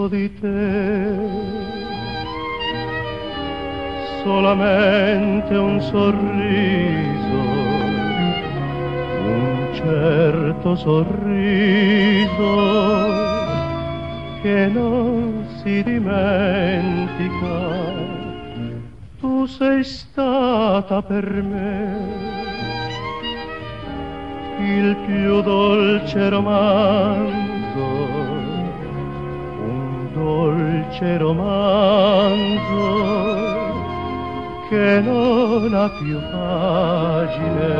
di te, solamente un sorriso, un certo sorriso che non si dimentica. Tu sei stata per me il più dolce romanzo, un dolce romanzo che non ha più pagine.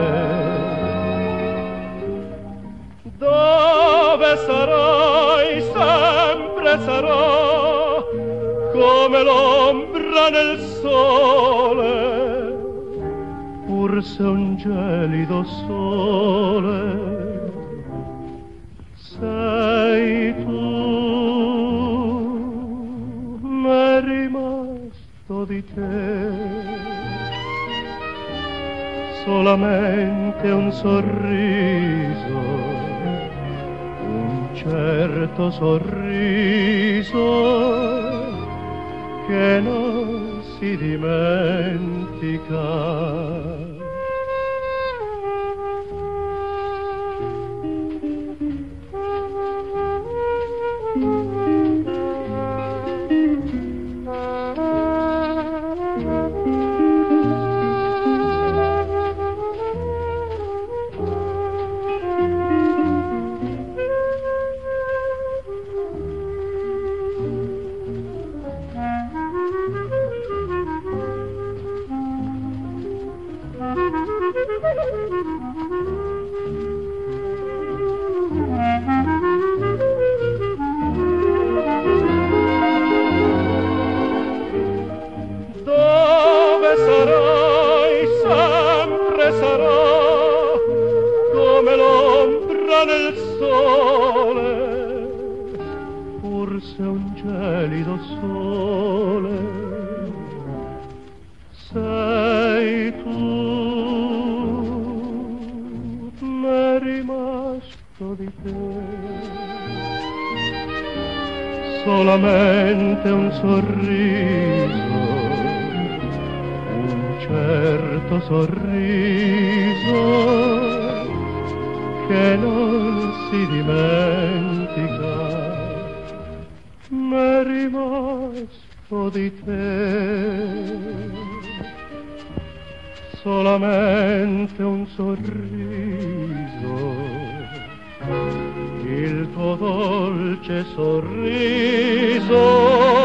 Dove sarai, sempre sarò come l'ombra nel sole, forse un gelido sole. Sei tu, m'è rimasto di te solamente un sorriso, un certo sorriso che non si dimentica. Dove sarai, sempre sarò come l'ombra nel sole, forse un gelido sole. Sei tu, m'è rimasto di te solamente un sorriso, un certo sorriso che non si dimentica. M'è rimasto di te solamente un sorriso, il tuo dolce sorriso